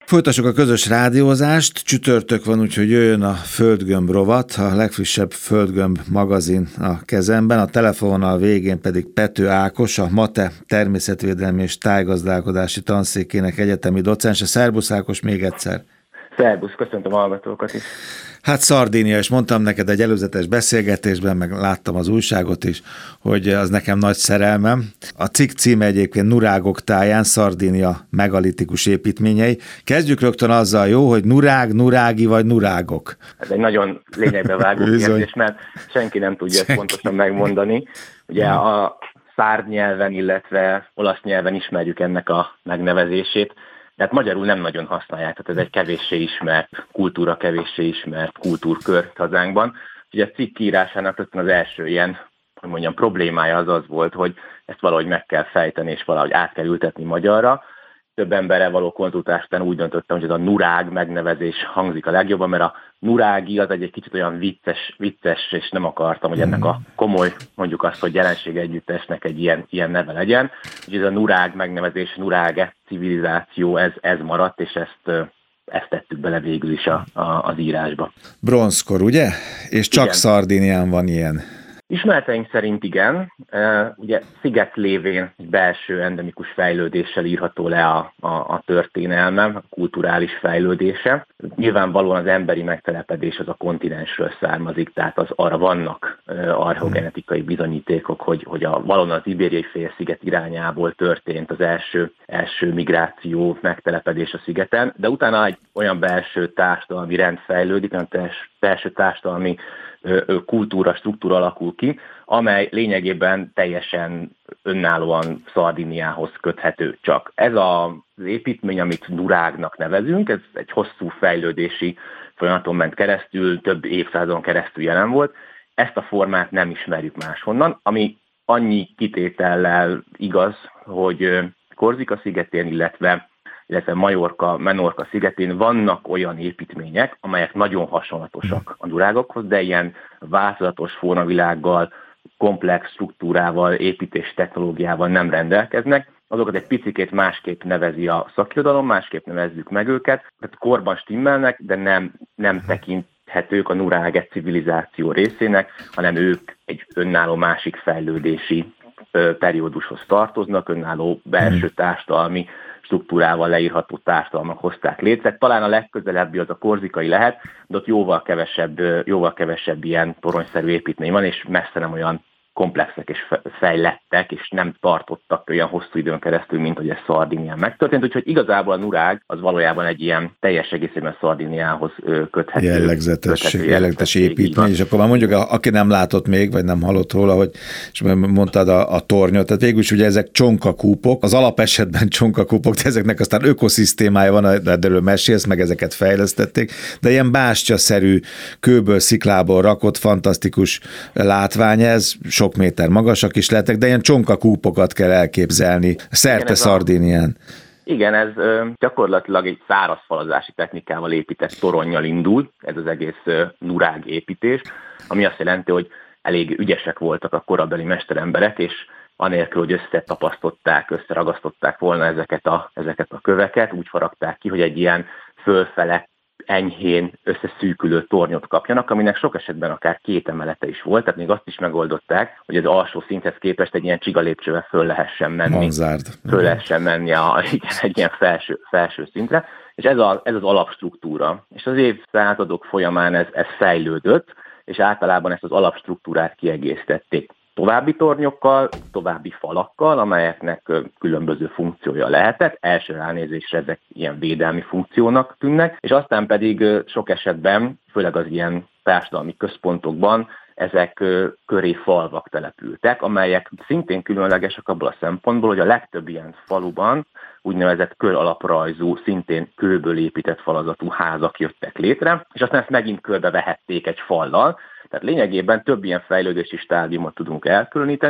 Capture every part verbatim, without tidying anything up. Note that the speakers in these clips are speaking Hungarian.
Folytassuk a közös rádiózást. Csütörtök van, úgyhogy jöjjön a Földgömb rovat, a legfrissebb Földgömb magazin a kezemben. A telefonnal végén pedig Pető Ákos, a MATE természetvédelmi és tájgazdálkodási tanszékének egyetemi docense. Szerbusz Ákos, még egyszer. Szerbusz, köszöntöm a hallgatókat is. Hát Szardínia, és mondtam neked egy előzetes beszélgetésben, meg láttam az újságot is, hogy az nekem nagy szerelmem. A cikk címe egyébként Nurágok táján, Szardínia megalitikus építményei. Kezdjük rögtön azzal, jó, hogy nurág, nurági vagy nurágok. Ez egy nagyon lényegbe vágó kérdés, mert senki nem tudja senki. ezt pontosan megmondani. Ugye a szárd nyelven, illetve olasz nyelven ismerjük ennek a megnevezését, de hát magyarul nem nagyon használják, tehát ez egy kevéssé ismert kultúra, kevéssé ismert kultúrkör hazánkban. Ugye a cikk írásának rögtön az első ilyen, hogy mondjam, problémája az az volt, hogy ezt valahogy meg kell fejteni, és valahogy át kell ültetni magyarra. Több emberrel való konzultás után úgy döntöttem, hogy ez a nurág megnevezés hangzik a legjobban, mert a nurági az egy, egy kicsit olyan vicces, vicces, és nem akartam, hogy ennek a komoly, mondjuk azt, hogy jelenség együttesnek egy ilyen, ilyen neve legyen. Úgyhogy ez a nurág megnevezés, nurág civilizáció, ez, ez maradt, és ezt, ezt tettük bele végül is a, a, az írásba. Bronzkor, ugye? És csak igen. Szardínián van ilyen. Ismereteink szerint igen, ugye sziget lévén egy belső endemikus fejlődéssel írható le a, a, a történelme, a kulturális fejlődése. Nyilvánvalóan az emberi megtelepedés az a kontinensről származik, tehát az, arra vannak archeogenetikai bizonyítékok, hogy, hogy a, valóban az ibériai félsziget irányából történt az első, első migráció, megtelepedés a szigeten, de utána egy olyan belső társadalmi rend fejlődik, olyan belső társadalmi kultúra, struktúra alakul ki, amely lényegében teljesen önállóan Szardíniához köthető csak. Ez az építmény, amit nurágnak nevezünk, ez egy hosszú fejlődési folyamaton ment keresztül, több évszázadon keresztül jelen volt. Ezt a formát nem ismerjük máshonnan, ami annyi kitétellel igaz, hogy Korzika szigetén, illetve illetve Majorka, Menorca szigetén vannak olyan építmények, amelyek nagyon hasonlatosak a nurágokhoz, de ilyen változatos formavilággal, komplex struktúrával, építés technológiával nem rendelkeznek. Azokat egy picikét másképp nevezi a szakirodalom, másképp nevezzük meg őket, tehát korban stimmelnek, de nem, nem tekinthetők a nurág civilizáció részének, hanem ők egy önálló másik fejlődési periódushoz tartoznak, önálló belső társadalmi struktúrával leírható társadalmak hozták létre. Talán a legközelebbi az a korzikai lehet, de ott jóval kevesebb, jóval kevesebb ilyen toronyszerű építmény van, és messze nem olyan komplexek és fejlettek, és nem tartottak olyan hosszú időn keresztül, mint hogy ez Szardínián megtörtént. Úgyhogy igazából a nurág az valójában egy ilyen teljes egészében Szardíniához köthető. Jellegzetes, köthető, jellegzetes építmény, és akkor már mondjuk, aki nem látott még, vagy nem hallott róla, hogy és mondtad a, a tornyot, tehát végül is ugye ezek csonkakúpok, az alapesetben csonkakúpok, de ezeknek aztán ökoszisztémája van, de erről mesélsz, meg ezeket fejlesztették, de ilyen bástyaszerű, kőből, sziklából rakott fantasztikus látvány ez, sok méter magasak is lehetnek, de ilyen csonkakúpokat kell elképzelni szerte Szardínián. Igen, ez ö, gyakorlatilag egy szárazfalazási technikával épített toronnyal indul, ez az egész ö, nurág építés, ami azt jelenti, hogy elég ügyesek voltak a korabeli mesteremberek, és anélkül, hogy összetapasztották, összeragasztották volna ezeket a, ezeket a köveket, úgy faragták ki, hogy egy ilyen fölfele enyhén összeszűkülő tornyot kapjanak, aminek sok esetben akár két emelete is volt, tehát még azt is megoldották, hogy az alsó szinthez képest egy ilyen csigalépcsővel föl lehessen menni. Manzárd. Föl lehessen menni a, igen, egy ilyen felső, felső szintre, és ez, a, ez az alapstruktúra. És az évszázadok folyamán ez, ez fejlődött, és általában ezt az alapstruktúrát kiegészítették további tornyokkal, további falakkal, amelyeknek különböző funkciója lehetett. Első ránézésre ezek ilyen védelmi funkciónak tűnnek, és aztán pedig sok esetben, főleg az ilyen társadalmi központokban, ezek köré falvak települtek, amelyek szintén különlegesek abból a szempontból, hogy a legtöbb ilyen faluban úgynevezett kör alaprajzú, szintén kőből épített falazatú házak jöttek létre, és aztán ezt megint körbevehették egy fallal. Tehát lényegében több ilyen fejlődési stádiumot tudunk elkülöníteni,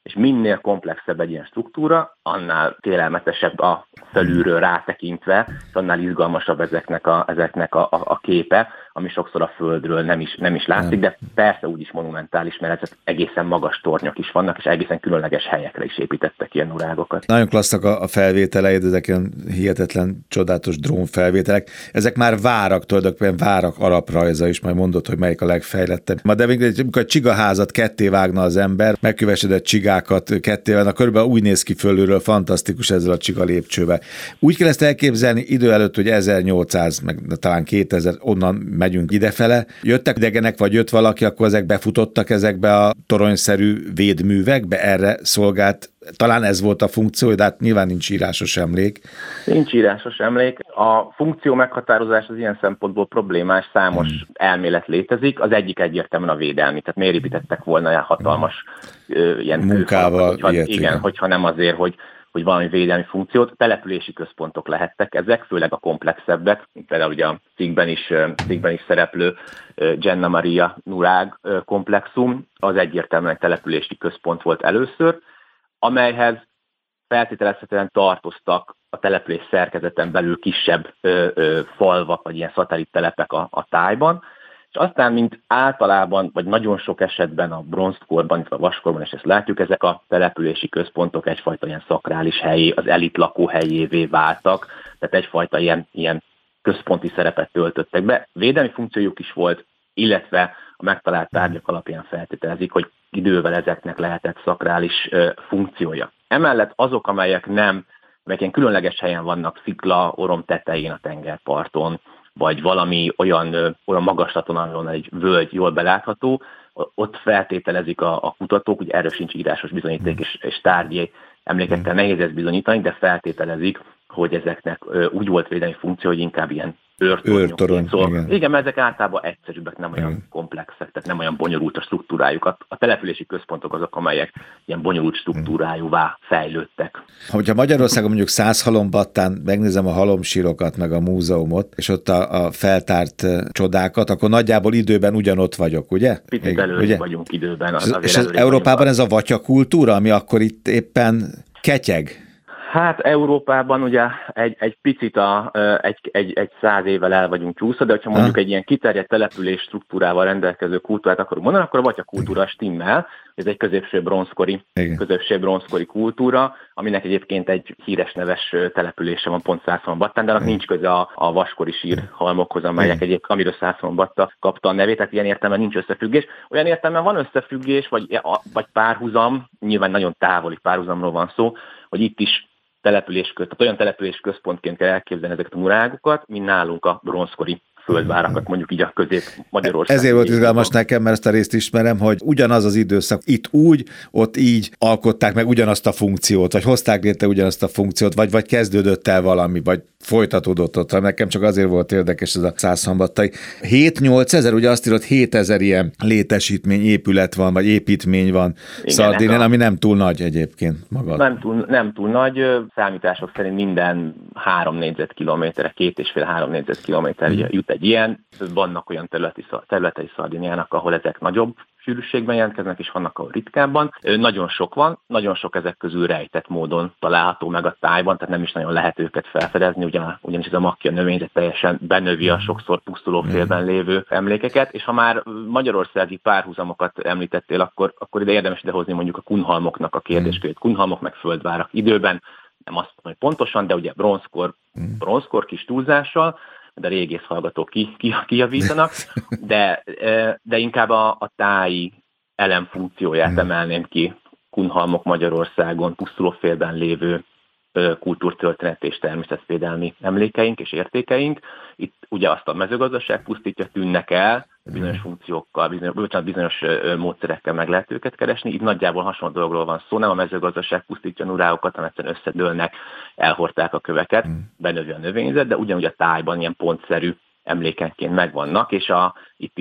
és minél komplexebb egy ilyen struktúra, annál félelmetesebb a felülről rátekintve, és annál izgalmasabb ezeknek a, ezeknek a, a, a képe, ami sokszor a Földről nem is, nem is látszik, de persze úgy is monumentális, mert ezek egészen magas tornyok is vannak, és egészen különleges helyekre is építettek ilyen nurágokat. Nagyon klasszak a felvételeid, ezek ilyen hihetetlen, csodálatos drónfelvételek. Ezek már várak, tulajdonképpen várak alaprajza is, majd mondod, hogy melyik a legfejlettebb. Ma de amikor a csigaházat ketté vágna az ember, megkövesedett csigákat ketté vágna, körülbelül úgy néz ki fölülről, fantasztikus ezzel a csiga lépcsővel. Úgy kell ezt elképzelni idő előtt, hogy ezernyolcszáz, meg talán kétezer, onnan megyünk idefele. Jöttek idegenek, vagy jött valaki, akkor ezek befutottak ezekbe a toronyszerű védművekbe, erre szolgált. Talán ez volt a funkció, de hát nyilván nincs írásos emlék. Nincs írásos emlék. A funkció meghatározás az ilyen szempontból problémás, számos hmm. elmélet létezik. Az egyik egyértelműen a védelmi. Tehát miért építettek volna ilyen hatalmas hmm. ilyen munkával, hogyha, ilyet, igen, igen, hogyha nem azért, hogy hogy valami védelmi funkciót, települési központok lehettek ezek, főleg a komplexebbek, például ugye a cikkben is, cikkben is szereplő Genna Maria Nurag komplexum, az egyértelműen települési központ volt először, amelyhez feltételezhetően tartoztak a település szerkezeten belül kisebb ö, ö, falvak, vagy ilyen szatellittelepek a, a tájban, és aztán, mint általában, vagy nagyon sok esetben a bronzkorban, illetve a vaskorban, és ezt látjuk, ezek a települési központok egyfajta ilyen szakrális helyé, az elit lakóhelyévé váltak, tehát egyfajta ilyen, ilyen központi szerepet töltöttek be. Védelmi funkciójuk is volt, illetve a megtalált tárgyak alapján feltételezik, hogy idővel ezeknek lehetett szakrális uh, funkciója. Emellett azok, amelyek nem, amelyek ilyen különleges helyen vannak, szikla, orom tetején a tengerparton, vagy valami olyan, olyan magaslaton, ahol egy völgy jól belátható, ott feltételezik a, a kutatók, hogy erről sincs írásos bizonyíték és, és tárgyi emlékekkel nehéz ezt bizonyítani, de feltételezik, hogy ezeknek úgy volt védelmi funkció, hogy inkább ilyen őrtornyok. Szóval, igen. igen, mert ezek általában egyszerűbbek, nem olyan igen. komplexek, tehát nem olyan bonyolult a struktúrájuk. A, a települési központok azok, amelyek ilyen bonyolult struktúrájúvá fejlődtek. Hogyha Magyarországon mondjuk Százhalombattán megnézem a halomsírokat, meg a múzeumot, és ott a, a feltárt csodákat, akkor nagyjából időben ugyanott vagyok, ugye? Picit előre vagyunk időben. Az, és az Európában ez a vatyakultúra, ami akkor itt éppen ketyeg? Hát Európában ugye egy, egy picit a, egy, egy, egy száz évvel el vagyunk csúszva, de ha mondjuk ha. egy ilyen kiterjedt település struktúrával rendelkező kultúrát akarunk mondani, akkor a vatyakultúra stimmel. Ez egy középső bronzkori, középső bronzkori kultúra, aminek egyébként egy híres neves települése van pont Százhalombattán, de annak nincs köze a, a vaskori sírhalmokhoz, amelyek Igen. egyébként, amiről Százhalombatta kapta a nevét, tehát ilyen értelemben nincs összefüggés. Olyan értelemben van összefüggés, vagy, vagy párhuzam, nyilván nagyon távoli párhuzamról van szó, hogy itt is település, tehát olyan település központként kell elképzelni ezeket a nurágokat, mint nálunk a bronzkori földvárakat, mondjuk így a Közép-Magyarország. Ezért volt izgalmas nekem, mert ezt a részt ismerem, hogy ugyanaz az időszak, itt úgy, ott így alkották meg ugyanazt a funkciót, vagy hozták létre ugyanazt a funkciót, vagy, vagy kezdődött el valami, vagy folytatódott ott. Nekem csak azért volt érdekes ez a Százhalombattai. hét-nyolc ezer, ugye azt írott hétezer ilyen létesítmény, épület van, vagy építmény van Szardinián, ami nem túl nagy egyébként maga. Nem túl, nem túl nagy, számítások szerint minden három négyzetkilométerre, két és fél három négyzetkilométer hmm. jut egy ilyen. Vannak olyan területi, területei Szardiniának, ahol ezek nagyobb sűrűségben jelentkeznek, és vannak, ahol ritkábban. Nagyon sok van, nagyon sok ezek közül rejtett módon található meg a tájban, tehát nem is nagyon lehet őket felfedezni, ugyan, ugyanis ez a makkia növényzet teljesen benövi a sokszor pusztuló félben lévő emlékeket, és ha már magyarországi párhuzamokat említettél, akkor, akkor ide érdemes idehozni mondjuk a kunhalmoknak a kérdéskörét. Kunhalmok meg földvárak időben, nem azt mondom, hogy pontosan, de ugye bronzkor, bronzkor kis túlzással, de régész hallgatók ki, ki, kijavítanak, de, de inkább a, a táji elem funkcióját emelném ki Kunhalmok Magyarországon, pusztulófélben lévő kultúrtörténet és természetvédelmi emlékeink és értékeink. Itt ugye azt a mezőgazdaság pusztítja, tűnnek el, bizonyos funkciókkal, bizonyos, bizonyos módszerekkel meg lehet őket keresni. Itt nagyjából hasonló dologról van szó, nem a mezőgazdaság pusztítja nuráokat, hanem egyszerűen összedőlnek, elhordták a köveket, benövi a növényzet, de ugyanúgy a tájban ilyen pontszerű emlékenként megvannak, és a, itt is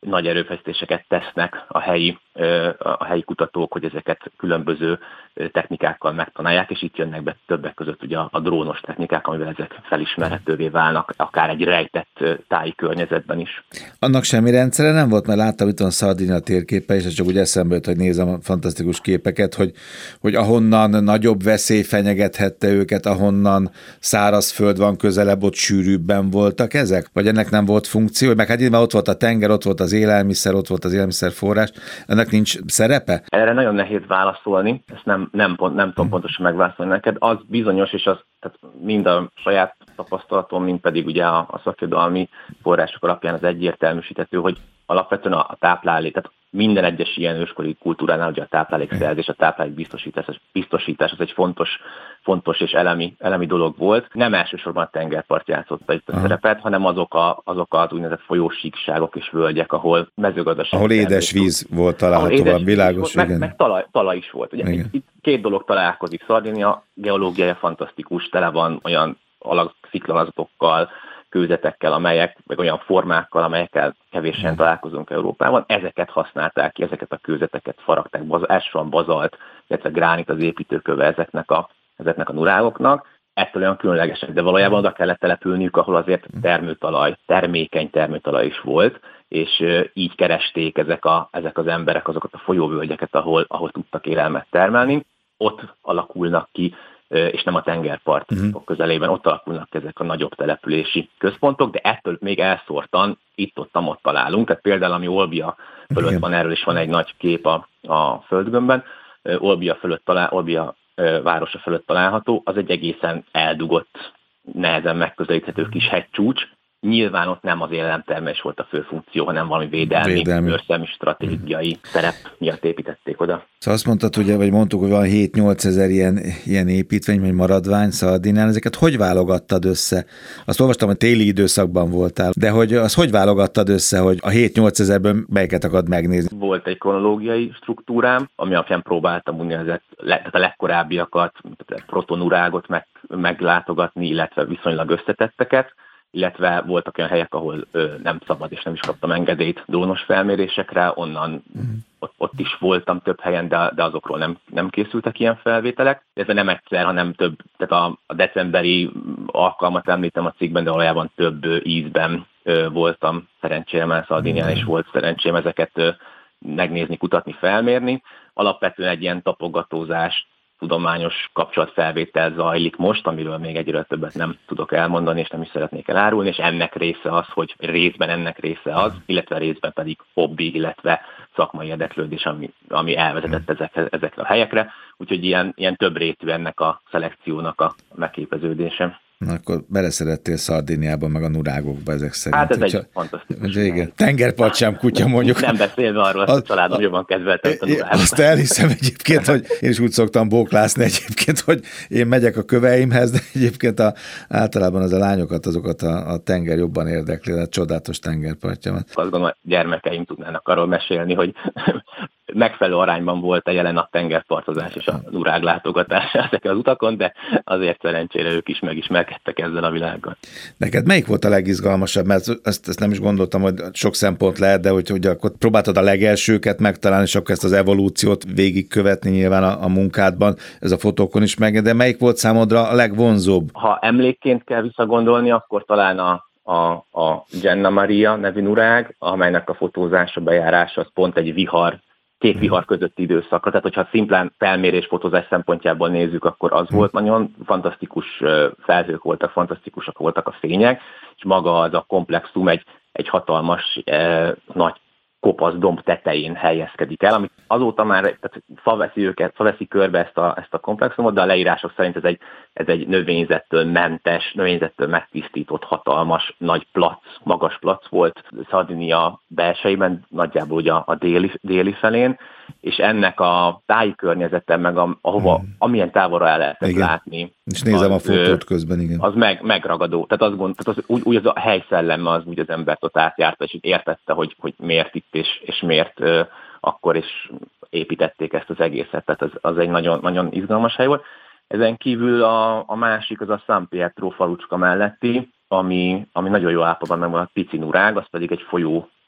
nagy erőfeszítéseket tesznek a helyi, a helyi kutatók, hogy ezeket különböző technikákkal megtanálják, és itt jönnek be többek között ugye a drónos technikák, amivel ezek felismerhetővé válnak, akár egy rejtett táji környezetben is. Annak semmi rendszere nem volt, mert láttam itt van Szardinia térképe, és csak úgy eszembe jött, hogy nézem a fantasztikus képeket, hogy, hogy ahonnan nagyobb veszély fenyegethette őket, ahonnan szárazföld van közelebb, ott sűrűbben voltak ezek? Vagy ennek nem volt funkció? Meg hát itt már ott volt a tenger, ott volt az élelmiszer, ott volt az élelmiszerforrás. Ennek nincs szerepe? Erre nagyon nehéz válaszolni, ezt nem, nem, pont, nem tudom pontosan megválaszolni neked. Az bizonyos, és az tehát mind a saját tapasztalatom, mind pedig ugye a, a szakirodalmi források alapján az egyértelműsíthető, hogy alapvetően a, a táplálék, tehát minden egyes ilyen őskori kultúránál ugye a táplálékszerzés, a táplálék biztosítás, biztosítás az egy fontos, fontos és elemi, elemi dolog volt. Nem elsősorban a tengerpart játszotta itt a Aha. szerepet, hanem azok, a, azok az úgynevezett folyósíkságok és völgyek, ahol mezőgazdaság. Ahol édes víz volt található, van világos. Meg, meg talaj, talaj is volt. Ugye, itt, itt két dolog találkozik. Szardinia geológiája fantasztikus, tele van olyan alagsziklazatokkal, kőzetekkel, amelyek, meg olyan formákkal, amelyekkel kevésen találkozunk Európában. Ezeket használták ki, ezeket a kőzeteket faragták, baz, elsősorban bazalt, illetve gránit az építőköve ezeknek a, ezeknek a nurágoknak. Ettől olyan különlegesek, de valójában oda kellett települniük, ahol azért termőtalaj, termékeny termőtalaj is volt, és így keresték ezek, a, ezek az emberek azokat a folyóvölgyeket, ahol, ahol tudtak élelmet termelni. Ott alakulnak ki, és nem a tengerpart uh-huh. közelében, ott alakulnak ezek a nagyobb települési központok, de ettől még elszórtan itt-ott ott találunk. Tehát például, ami Olbia fölött Igen. van, erről is van egy nagy kép a, a földgömbben, Olbia, fölött talál, Olbia városa fölött található, az egy egészen eldugott, nehezen megközelíthető kis hegycsúcs. Nyilván ott nem az élelemtermelés volt a fő funkció, hanem valami védelmi, védelmi. őrszemi stratégiai mm. szerep miatt építették oda. Szóval azt mondtad, ugye, vagy mondtuk, hogy van hét-nyolc ezer ilyen, ilyen építmény, vagy maradvány Szardinián, ezeket hogy válogattad össze? Azt olvastam, hogy téli időszakban voltál, de hogy azt hogy válogattad össze, hogy a hét-nyolc ezerből melyiket akad megnézni? Volt egy kronológiai struktúrám, ami alapján próbáltam úgynevezett, tehát a legkorábbiakat, tehát protonurágot meg, meglátogatni, illetve viszonylag összetetteket, illetve voltak olyan helyek, ahol ö, nem szabad, és nem is kaptam engedélyt drónos felmérésekre, onnan uh-huh. ott, ott is voltam több helyen, de, de azokról nem, nem készültek ilyen felvételek. Ez nem egyszer, hanem több, tehát a, a decemberi alkalmat említem a cikkben, de valójában több ö, ízben ö, voltam szerencsére, Szardinián uh-huh. is volt szerencsém ezeket ö, megnézni, kutatni, felmérni. Alapvetően egy ilyen tapogatózás, tudományos kapcsolatfelvétel zajlik most, amiről még egyről többet nem tudok elmondani, és nem is szeretnék elárulni, és ennek része az, hogy részben ennek része az, illetve részben pedig hobbi, illetve szakmai érdeklődés, ami, ami elvezetett ezekre, ezekre a helyekre. Úgyhogy ilyen, ilyen több rétű ennek a szelekciónak a megképeződése. Na, akkor beleszerettél Szardiniában, meg a nurágokba ezek szerint. Hát ez Hogyha, egy fantasztikus. Igen. Tengerpart sem kutya, mondjuk. Nem beszélve arról, hogy a családom jobban kedveltem a nurágot. Azt elhiszem egyébként, hogy én is úgy szoktam bóklászni egyébként, hogy én megyek a köveimhez, de egyébként a, általában az a lányokat, azokat a, a tenger jobban érdekli, a csodálatos tengerpartjamat. Azt gondolom, a gyermekeim tudnának arról mesélni, hogy megfelelő arányban volt a jelen a tengerpartozás és a nurág látogatás ezeken az utakon, de azért szerencsére ők is megismerkedtek ezzel a világgal. Neked melyik volt a legizgalmasabb? Mert ezt, ezt nem is gondoltam, hogy sok szempont lehet, de hogy, hogy akkor próbáltad a legelsőket megtalálni, és akkor ezt az evolúciót végigkövetni nyilván a, a munkádban, ez a fotókon is meg, de melyik volt számodra a legvonzóbb? Ha emlékként kell visszagondolni, akkor talán a A, a Genna Maria nevű nurág, amelynek a fotózása, bejárása az pont egy vihar, két vihar közötti időszakra. Tehát, hogyha szimplán felmérés fotózás szempontjából nézzük, akkor az volt nagyon fantasztikus felhők voltak, fantasztikusak voltak a fények, és maga az a komplexum egy, egy hatalmas, eh, nagy kopasz domb tetején helyezkedik el, amit azóta már tehát fa veszi őket, fa veszi körbe ezt a, ezt a komplexumot, de a leírások szerint ez egy, ez egy növényzettől mentes, növényzettől megtisztított hatalmas, nagy plac, magas plac volt Szardinia belsejében, nagyjából ugye a, a déli, déli felén, és ennek a táji környezete, meg a, ahova, hmm. amilyen távolra el lehetett igen. látni. És nézem az, a fotót közben, igen. Az meg, megragadó. Tehát, azt gond, tehát az, úgy, úgy az a helyszelleme az úgy az embert ott átjárta, és értette, hogy, hogy miért itt, és, és miért uh, akkor is építették ezt az egészet. Tehát az, az egy nagyon, nagyon izgalmas hely volt. Ezen kívül a, a másik az a San Pietro falucska melletti, ami, ami nagyon jó állapotban megvan, a pici nurág, az pedig egy folyó,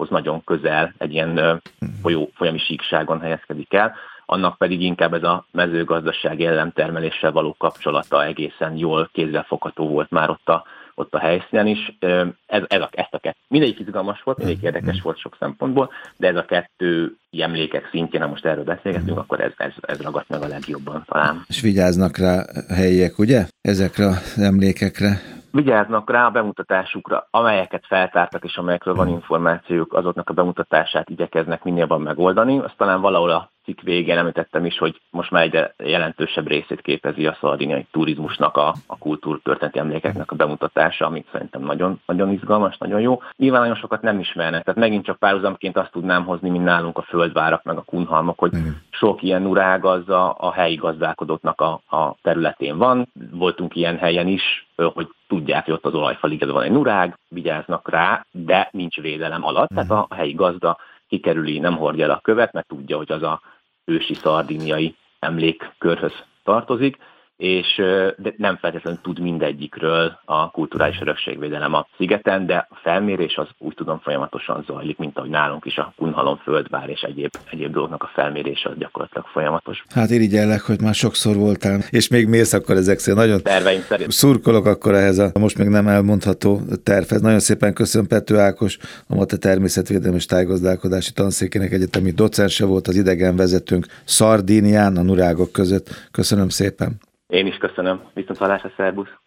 hoz nagyon közel, egy ilyen folyó, folyami síkságon helyezkedik el, annak pedig inkább ez a mezőgazdasági ellentermeléssel való kapcsolata egészen jól kézzelfogható volt már ott a, ott a helyszínen is. Ez, ez a, ezt a kettő. Mindegyik izgalmas volt, mindegyik érdekes volt sok szempontból, de ez a kettő emlékek szintjén, ha most erről beszélgetünk, akkor ez, ez, ez ragadt meg a legjobban talán. És vigyáznak rá helyiek, ugye? Ezekre az emlékekre? Vigyáznak rá a bemutatásukra, amelyeket feltártak és amelyekről van információjuk, azoknak a bemutatását igyekeznek minél jobban megoldani. Azt talán valahol a cikk végén említettem is, hogy most már egyre jelentősebb részét képezi a szardiniai turizmusnak, a, a kultúrtörténeti emlékeknek a bemutatása, amit szerintem nagyon, nagyon izgalmas, nagyon jó. Nyilván nagyon sokat nem ismernek, tehát megint csak párhuzamként azt tudnám hozni, mint nálunk a földvárak, meg a kunhalmok, hogy sok ilyen nurág az a, a helyi gazdálkodóknak a, a területén van. Voltunk ilyen helyen is, hogy tudják, hogy ott az olajfaligetben van egy nurág, vigyáznak rá, de nincs védelem alatt, tehát a helyi gazda kikerüli, nem hordja el a követ, mert tudja, hogy az a ősi szardiniai emlékkörhöz tartozik, és de nem feltétlenül tud mindegyikről a kulturális örökségvédelem a szigeten, de a felmérés az úgy tudom folyamatosan zajlik, mint ahogy nálunk is a Kunhalom földvár és egyéb, egyéb dolgoknak a felmérése az gyakorlatilag folyamatos. Hát irigyellek, hogy már sokszor voltál, és még mész akkor ezek szerint. Nagyon terveim szerint. Szurkolok akkor ehhez a most még nem elmondható tervhez. Nagyon szépen köszönöm Pető Ákos, a MATE természetvédelmi és tájgazdálkodási tanszékének egyetemi docense volt, az idegenvezetőnk Szardínián, a nurágok között. Köszönöm szépen. Én is köszönöm. Viszonthallásra, szervusz!